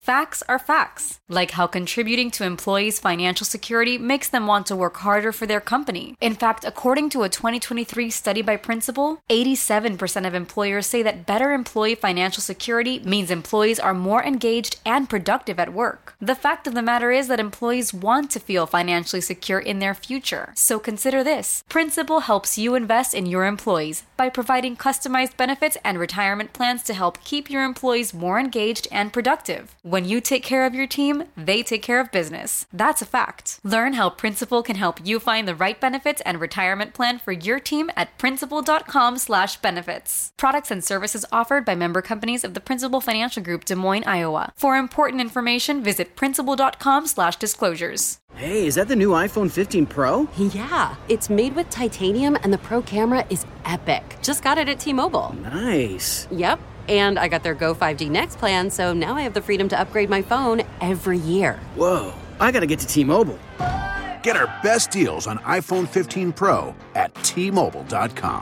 Facts are facts, like how contributing to employees' financial security makes them want to work harder for their company. In fact, according to a 2023 study by Principal, 87% of employers say that better employee financial security means employees are more engaged and productive at work. The fact of the matter is that employees want to feel financially secure in their future. So consider this. Principal helps you invest in your employees by providing customized benefits and retirement plans to help keep your employees more engaged and productive. When you take care of your team, they take care of business. That's a fact. Learn how Principal can help you find the right benefits and retirement plan for your team at principal.com/benefits. Products and services offered by member companies of the Principal Financial Group, Des Moines, Iowa. For important information, visit principal.com/disclosures. Hey, is that the new iPhone 15 Pro? Yeah, it's made with titanium and the Pro camera is epic. Just got it at T-Mobile. Nice. Yep. And I got their Go 5G Next plan, so now I have the freedom to upgrade my phone every year. Whoa, I gotta get to T-Mobile. Get our best deals on iPhone 15 Pro at T-Mobile.com.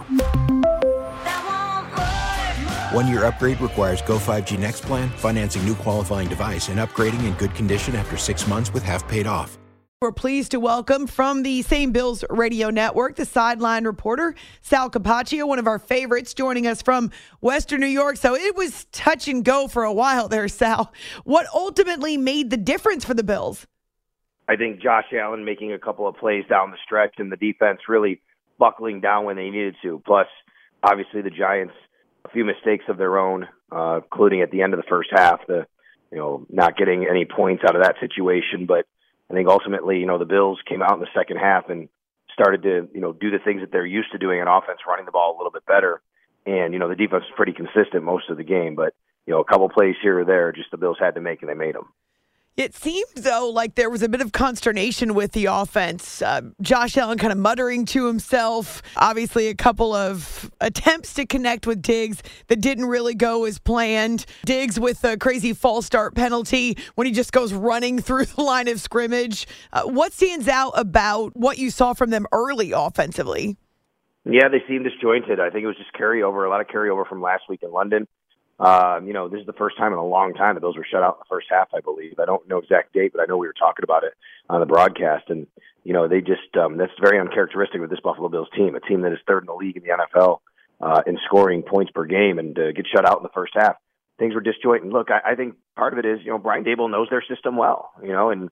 1 year upgrade requires Go 5G Next plan, financing new qualifying device, and upgrading in good condition after 6 months with half paid off. We're pleased to welcome from the same Bills radio network, the sideline reporter, Sal Capaccio, one of our favorites, joining us from Western New York. So it was touch and go for a while there, Sal. What ultimately made the difference for the Bills? I think Josh Allen making a couple of plays down the stretch and the defense really buckling down when they needed to. Plus, obviously, the Giants, a few mistakes of their own, including at the end of the first half, not getting any points out of that situation. But I think ultimately, the Bills came out in the second half and started to, do the things that they're used to doing on offense, running the ball a little bit better. And, the defense was pretty consistent most of the game. But, a couple plays here or there, just the Bills had to make, and they made them. It seemed, though, like there was a bit of consternation with the offense. Josh Allen kind of muttering to himself. Obviously, a couple of attempts to connect with Diggs that didn't really go as planned. Diggs with a crazy false start penalty when he just goes running through the line of scrimmage. What stands out about what you saw from them early offensively? Yeah, they seemed disjointed. I think it was just a lot of carryover from last week in London. This is the first time in a long time that those were shut out in the first half, I believe. I don't know exact date, but I know we were talking about it on the broadcast. And, they just, that's very uncharacteristic of this Buffalo Bills team, a team that is third in the league in the NFL in scoring points per game, and get shut out in the first half. Things were disjointed. And look, I think part of it is, Brian Daboll knows their system well, he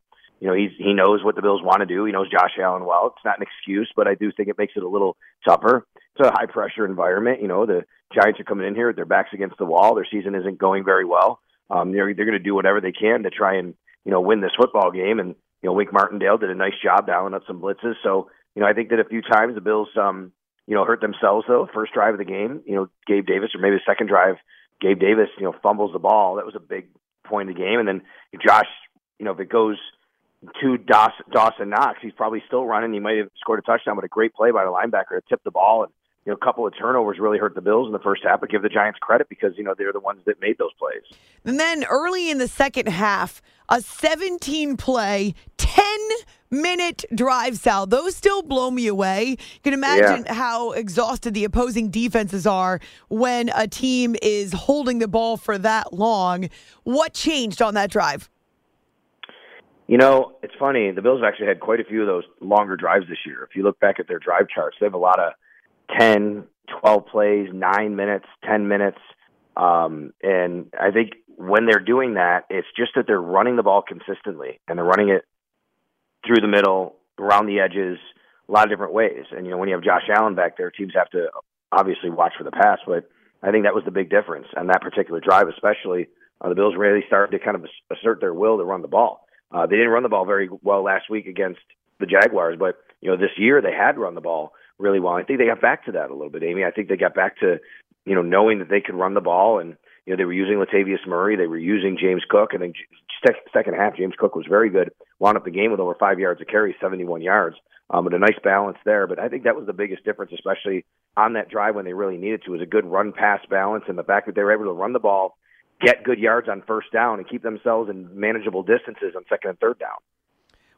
knows what the Bills want to do. He knows Josh Allen well. It's not an excuse, but I do think it makes it a little tougher. It's a high-pressure environment. The Giants are coming in here with their backs against the wall. Their season isn't going very well. They're going to do whatever they can to try and, win this football game. And, Wink Martindale did a nice job dialing up some blitzes. So, I think that a few times the Bills, hurt themselves, though. First drive of the game, Gabe Davis, or maybe the second drive, Gabe Davis, fumbles the ball. That was a big point of the game. And then Josh, if it goes to Dawson Knox, he's probably still running. He might have scored a touchdown, but a great play by the linebacker to tip the ball. And, a couple of turnovers really hurt the Bills in the first half, but give the Giants credit because, they're the ones that made those plays. And then early in the second half, a 17-play, 10-minute drive, Sal. Those still blow me away. You can imagine how exhausted the opposing defenses are when a team is holding the ball for that long. What changed on that drive? It's funny. The Bills actually had quite a few of those longer drives this year. If you look back at their drive charts, they have a lot of 10, 12 plays, 9 minutes, 10 minutes. And I think when they're doing that, it's just that they're running the ball consistently, and they're running it through the middle, around the edges, a lot of different ways. And, when you have Josh Allen back there, teams have to obviously watch for the pass. But I think that was the big difference on that particular drive, especially. The Bills really started to kind of assert their will to run the ball. They didn't run the ball very well last week against the Jaguars, but, this year they had run the ball really well. I think they got back to that a little bit, Amy. I think they got back to, knowing that they could run the ball, and, they were using Latavius Murray. They were using James Cook. And then second half, James Cook was very good. Wound up the game with over 5 yards of carry, 71 yards. But a nice balance there. But I think that was the biggest difference, especially on that drive when they really needed to, was a good run-pass balance, and the fact that they were able to run the ball, get good yards on first down, and keep themselves in manageable distances on second and third down.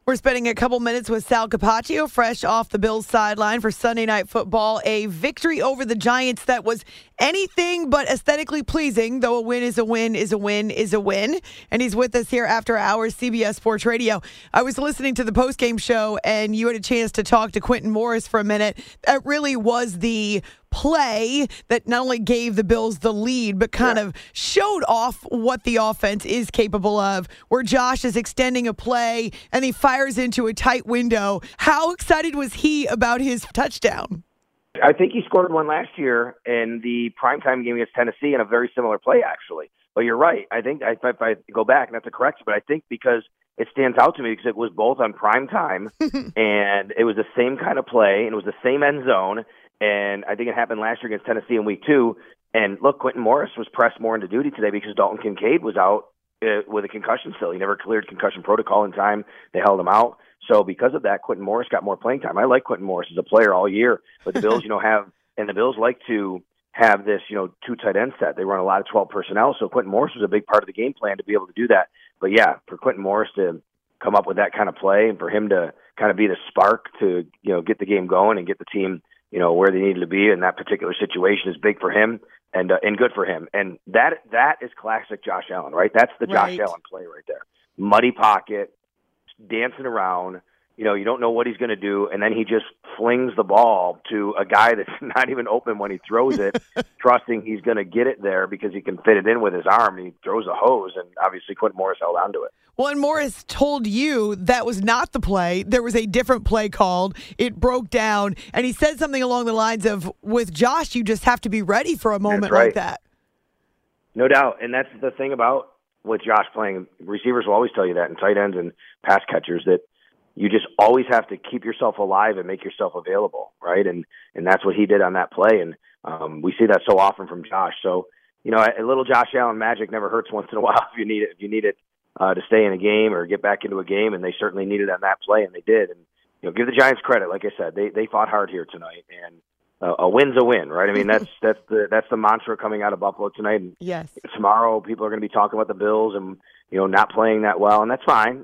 We're spending a couple minutes with Sal Capaccio, fresh off the Bills sideline for Sunday Night Football. A victory over the Giants that was anything but aesthetically pleasing, though a win is a win is a win is a win. And he's with us here after hours, CBS Sports Radio. I was listening to the postgame show, and you had a chance to talk to Quentin Morris for a minute. That really was the play that not only gave the Bills the lead, but kind of showed off what the offense is capable of, where Josh is extending a play and he fires into a tight window. How excited was he about his touchdown? I think he scored one last year in the primetime game against Tennessee in a very similar play, actually. But you're right. I think if I go back, not to correct you, but I think because it stands out to me because it was both on primetime and it was the same kind of play and it was the same end zone. And I think it happened last year against Tennessee in week 2. And look, Quentin Morris was pressed more into duty today because Dalton Kincaid was out with a concussion still. He never cleared concussion protocol in time. They held him out. So because of that, Quentin Morris got more playing time. I like Quentin Morris as a player all year, but the Bills, the Bills like to have this, 2 tight end set. They run a lot of 12 personnel. So Quentin Morris was a big part of the game plan to be able to do that. But yeah, for Quentin Morris to come up with that kind of play and for him to kind of be the spark to, get the game going and get the team, where they needed to be in that particular situation is big for him and good for him. And that is classic Josh Allen, right? That's the Josh Allen play right there. Muddy pocket, dancing around, you don't know what he's going to do, and then he just flings the ball to a guy that's not even open when he throws it, trusting he's going to get it there because he can fit it in with his arm. He throws a hose, and obviously Quentin Morris held on to it. Well, and Morris told you that was not the play. There was a different play called. It broke down, and he said something along the lines of, with Josh, you just have to be ready for a moment like that. No doubt, and that's the thing about with Josh playing. Receivers will always tell you that, and tight ends and pass catchers, that you just always have to keep yourself alive and make yourself available, right? And that's what he did on that play, and we see that so often from Josh. So, a little Josh Allen magic never hurts once in a while if you need it. To stay in a game or get back into a game, and they certainly needed on that play, and they did. And give the Giants credit. Like I said, they fought hard here tonight, and a win's a win, right? I mean, that's the mantra coming out of Buffalo tonight. And yes. Tomorrow, people are going to be talking about the Bills and not playing that well, and that's fine.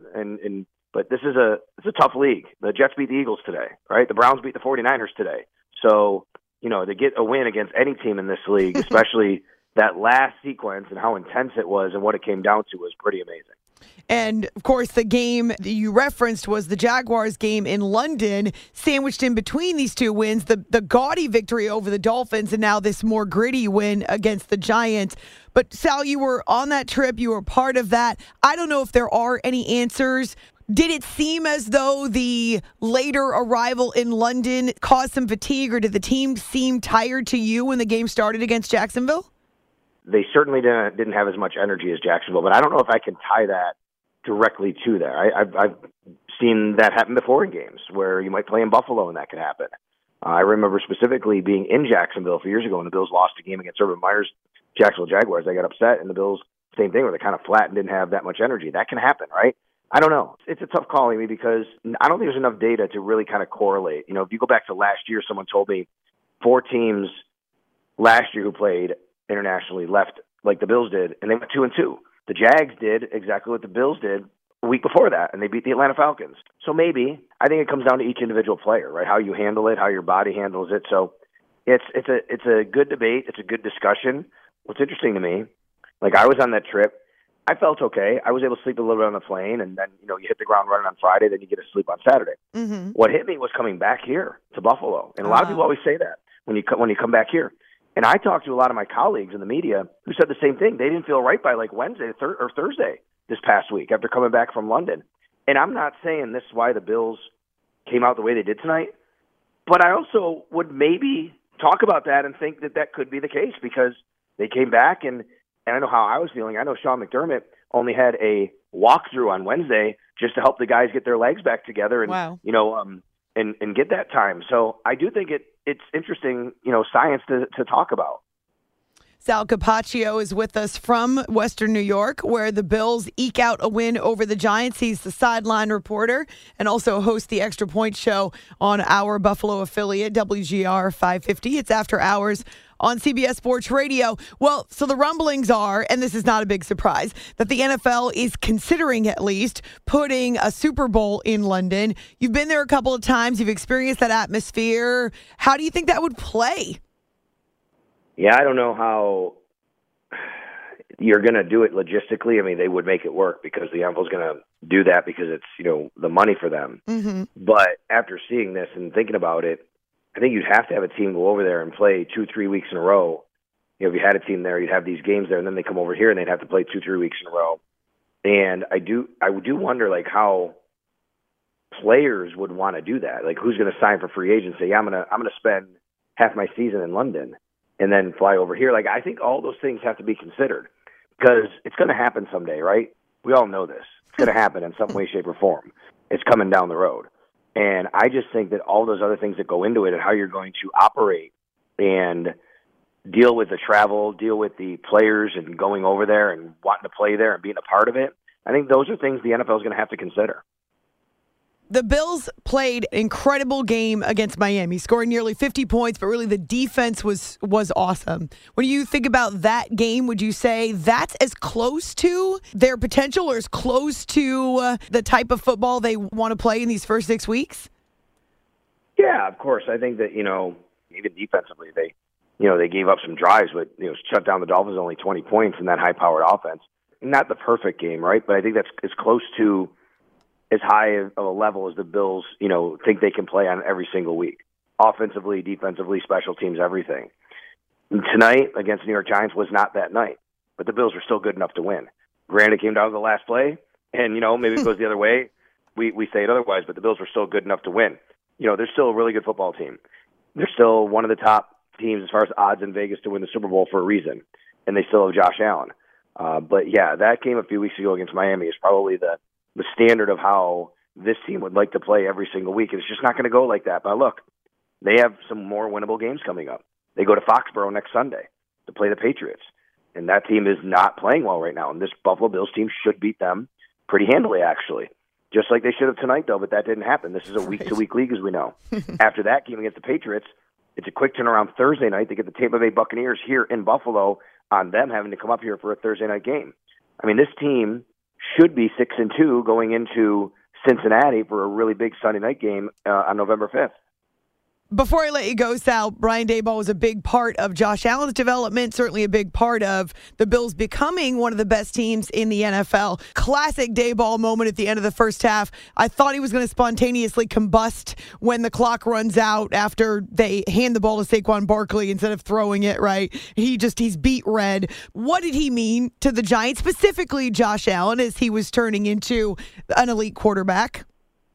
But this is it's a tough league. The Jets beat the Eagles today, right? The Browns beat the 49ers today. So to get a win against any team in this league, especially that last sequence and how intense it was and what it came down to was pretty amazing. And, of course, the game that you referenced was the Jaguars game in London, sandwiched in between these two wins, the gaudy victory over the Dolphins and now this more gritty win against the Giants. But, Sal, you were on that trip. You were part of that. I don't know if there are any answers. Did it seem as though the later arrival in London caused some fatigue, or did the team seem tired to you when the game started against Jacksonville? They certainly didn't have as much energy as Jacksonville, but I don't know if I can tie that directly to that. I've seen that happen before in games where you might play in Buffalo and that can happen. I remember specifically being in Jacksonville a few years ago when the Bills lost a game against Urban Meyer's Jacksonville Jaguars. They got upset, and the Bills, same thing, where they kind of flat and didn't have that much energy. That can happen, right? I don't know. It's a tough call, Amy, because I don't think there's enough data to really kind of correlate. If you go back to last year, someone told me 4 teams last year who played internationally left like the Bills did, and they went 2-2. The Jags did exactly what the Bills did a week before that, and they beat the Atlanta Falcons. So maybe, I think it comes down to each individual player, right? How you handle it, how your body handles it. So it's a good debate. It's a good discussion. What's interesting to me, like I was on that trip, I felt okay. I was able to sleep a little bit on the plane, and then, you hit the ground running on Friday, then you get to sleep on Saturday. Mm-hmm. What hit me was coming back here to Buffalo. And a lot of people always say that when you come back here. And I talked to a lot of my colleagues in the media who said the same thing. They didn't feel right by like Wednesday or Thursday this past week after coming back from London. And I'm not saying this is why the Bills came out the way they did tonight, but I also would maybe talk about that and think that could be the case because they came back and I know how I was feeling. I know Sean McDermott only had a walkthrough on Wednesday just to help the guys get their legs back together and and get that time. So I do think it's interesting, science to talk about. Sal Capaccio is with us from Western New York, where the Bills eke out a win over the Giants. He's the sideline reporter and also hosts the Extra Point Show on our Buffalo affiliate, WGR 550. It's after hours on CBS Sports Radio. Well, so the rumblings are, and this is not a big surprise, that the NFL is considering at least putting a Super Bowl in London. You've been there a couple of times. You've experienced that atmosphere. How do you think that would play? Yeah, I don't know how you're going to do it logistically. I mean, they would make it work because the NFL's going to do that because it's, the money for them. Mm-hmm. But after seeing this and thinking about it, I think you'd have to have a team go over there and play 2-3 weeks in a row. If you had a team there, you'd have these games there, and then they come over here and they'd have to play 2-3 weeks in a row. And I do wonder, how players would want to do that. Like, who's going to sign for free agents? Say, yeah, I'm going to spend half my season in London and then fly over here. Like, I think all those things have to be considered because it's going to happen someday, right? We all know this. It's going to happen in some way, shape, or form. It's coming down the road. And I just think that all those other things that go into it and how you're going to operate and deal with the travel, deal with the players and going over there and wanting to play there and being a part of it, I think those are things the NFL is going to have to consider. The Bills played an incredible game against Miami, scoring nearly 50 points, but really the defense was awesome. When you think about that game, would you say that's as close to their potential or as close to the type of football they want to play in these first 6 weeks? Yeah, of course. I think that, even defensively, they gave up some drives, but, shut down the Dolphins only 20 points in that high-powered offense. Not the perfect game, right? But I think that's as close to as high of a level as the Bills, think they can play on every single week. Offensively, defensively, special teams, everything. And tonight against New York Giants was not that night, but the Bills were still good enough to win. Granted, it came down to the last play, and, maybe it goes the other way. We say it otherwise, but the Bills were still good enough to win. They're still a really good football team. They're still one of the top teams as far as odds in Vegas to win the Super Bowl for a reason, and they still have Josh Allen. But, yeah, that game a few weeks ago against Miami is probably the standard of how this team would like to play every single week. And it's just not going to go like that. But look, they have some more winnable games coming up. They go to Foxborough next Sunday to play the Patriots. And that team is not playing well right now. And this Buffalo Bills team should beat them pretty handily, actually. Just like they should have tonight, though, but that didn't happen. This is a week-to-week league, as we know. After that game against the Patriots, it's a quick turnaround Thursday night to get the Tampa Bay Buccaneers here in Buffalo on them having to come up here for a Thursday night game. I mean, this team should be 6-2 going into Cincinnati for a really big Sunday night game on November 5th. Before I let you go, Sal, Brian Daboll was a big part of Josh Allen's development, certainly a big part of the Bills becoming one of the best teams in the NFL. Classic Daboll moment at the end of the first half. I thought he was going to spontaneously combust when the clock runs out after they hand the ball to Saquon Barkley instead of throwing it, right? He's beat red. What did he mean to the Giants, specifically Josh Allen, as he was turning into an elite quarterback?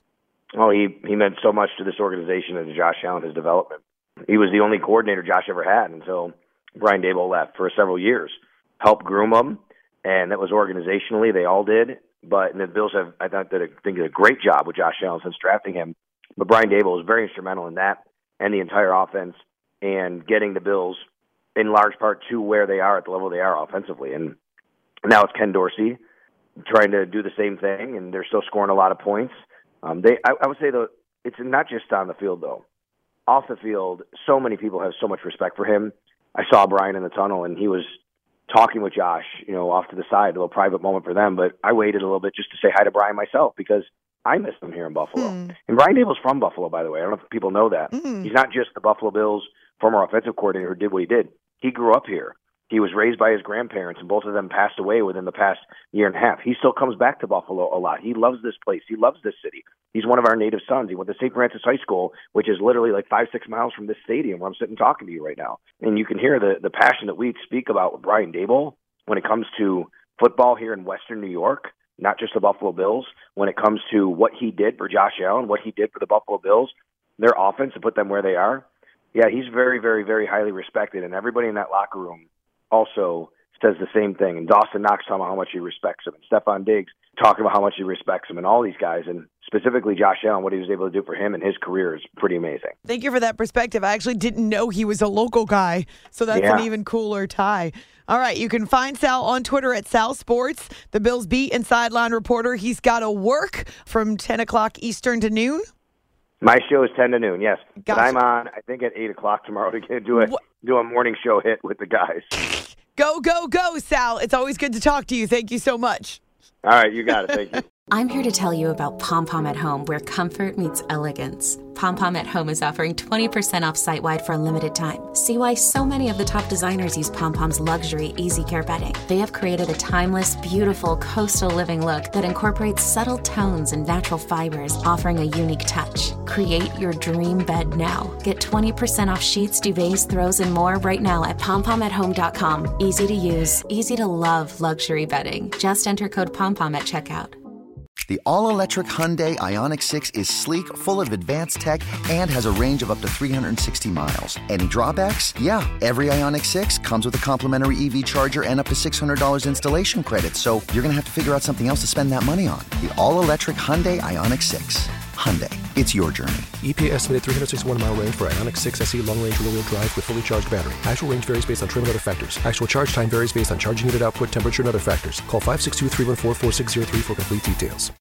Oh, he meant so much to this organization and to Josh Allen, his development. He was the only coordinator Josh ever had until Brian Daboll left for several years. Helped groom him, and that was organizationally. They all did. But the Bills have, I think, did a great job with Josh Allen since drafting him. But Brian Daboll was very instrumental in that and the entire offense and getting the Bills in large part to where they are at the level they are offensively. And now it's Ken Dorsey trying to do the same thing, and they're still scoring a lot of points. I would say, though, it's not just on the field, though. Off the field, so many people have so much respect for him. I saw Brian in the tunnel, and he was talking with Josh, off to the side, a little private moment for them. But I waited a little bit just to say hi to Brian myself because I miss him here in Buffalo. And Brian Daboll's from Buffalo, by the way. I don't know if people know that. He's not just the Buffalo Bills former offensive coordinator who did what he did. He grew up here. He was raised by his grandparents, and both of them passed away within the past year and a half. He still comes back to Buffalo a lot. He loves this place. He loves this city. He's one of our native sons. He went to St. Francis High School, which is literally like 5-6 miles from this stadium where I'm sitting talking to you right now. And you can hear the passion that we speak about with Brian Daboll when it comes to football here in Western New York, not just the Buffalo Bills, when it comes to what he did for Josh Allen, what he did for the Buffalo Bills, their offense to put them where they are. Yeah, he's very, very, very highly respected, and everybody in that locker room also says the same thing. And Dawson Knox talking about how much he respects him. And Stephon Diggs talking about how much he respects him. And all these guys, and specifically Josh Allen, what he was able to do for him and his career is pretty amazing. Thank you for that perspective. I actually didn't know he was a local guy, so that's an even cooler tie. All right, you can find Sal on Twitter at Sal Sports, the Bills beat and sideline reporter. He's got to work from 10 o'clock Eastern to noon. My show is 10 to noon, yes. Gotcha. But I'm on, I think, at 8 o'clock tomorrow to do a morning show hit with the guys. Go, go, go, Sal. It's always good to talk to you. Thank you so much. All right, you got it. Thank you. I'm here to tell you about Pom Pom at Home, where comfort meets elegance. Pom Pom at Home is offering 20% off site-wide for a limited time. See why so many of the top designers use Pom Pom's luxury Easy Care bedding. They have created a timeless, beautiful, coastal living look that incorporates subtle tones and natural fibers, offering a unique touch. Create your dream bed now. Get 20% off sheets, duvets, throws, and more right now at pompomathome.com. Easy to use, easy to love luxury bedding. Just enter code POMPOM at checkout. The all-electric Hyundai Ioniq 6 is sleek, full of advanced tech, and has a range of up to 360 miles. Any drawbacks? Yeah, every Ioniq 6 comes with a complimentary EV charger and up to $600 installation credit, so you're going to have to figure out something else to spend that money on. The all-electric Hyundai Ioniq 6. Hyundai, it's your journey. EPA estimated 361-mile range for Ioniq 6 SE long-range rear-wheel drive with fully charged battery. Actual range varies based on trim and other factors. Actual charge time varies based on charging unit output, temperature, and other factors. Call 562-314-4603 for complete details.